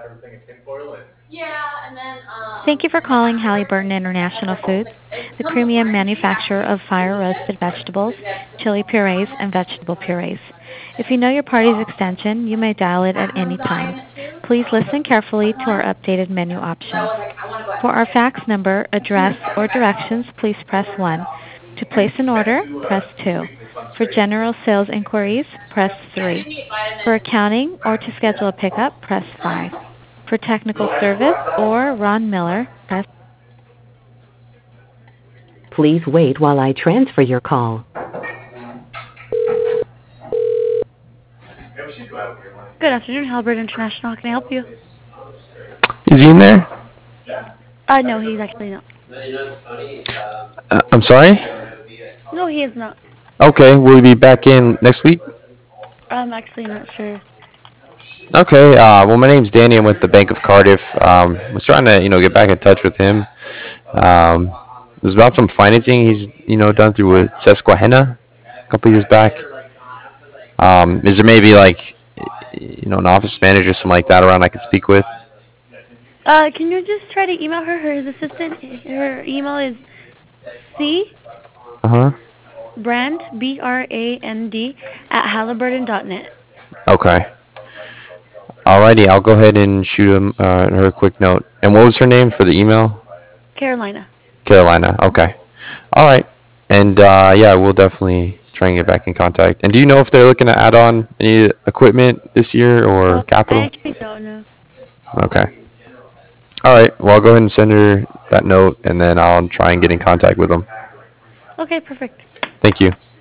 Thank you for calling Halliburton International Foods, the premium manufacturer of fire-roasted vegetables, chili purees, and vegetable purees. If you know your party's extension, you may dial it at any time. Please listen carefully to our updated menu options. For our fax number, address, or directions, please press 1. To place an order, press 2. For general sales inquiries, press 3. For accounting or to schedule a pickup, press 5. For technical service or Ron Miller, press. Please wait while I transfer your call. Good afternoon, Halbert International. How can I help you? Is he in there? No, he's actually not. I'm sorry? No, he is not. Okay, will he be back in next week? I'm actually not sure. Okay, well, my name's Danny. I'm with the Bank of Cardiff. Was trying to, get back in touch with him. It was about some financing he's, done through with Susquehanna a couple years back. Is there maybe like, an office manager, something like that around I could speak with? Can you just try to email her? Her assistant, her email is Uh-huh. cbrand, BRAND, at halliburton.net. Okay. Alrighty, I'll go ahead and shoot her a quick note. And what was her name for the email? Carolina. Carolina. Okay. All right. And yeah, we'll definitely try and get back in contact. And do you know if they're looking to add on any equipment this year or I capital? actually don't know. Okay. All right. Well, I'll go ahead and send her that note, and then I'll try and get in contact with them. Okay, perfect. Thank you.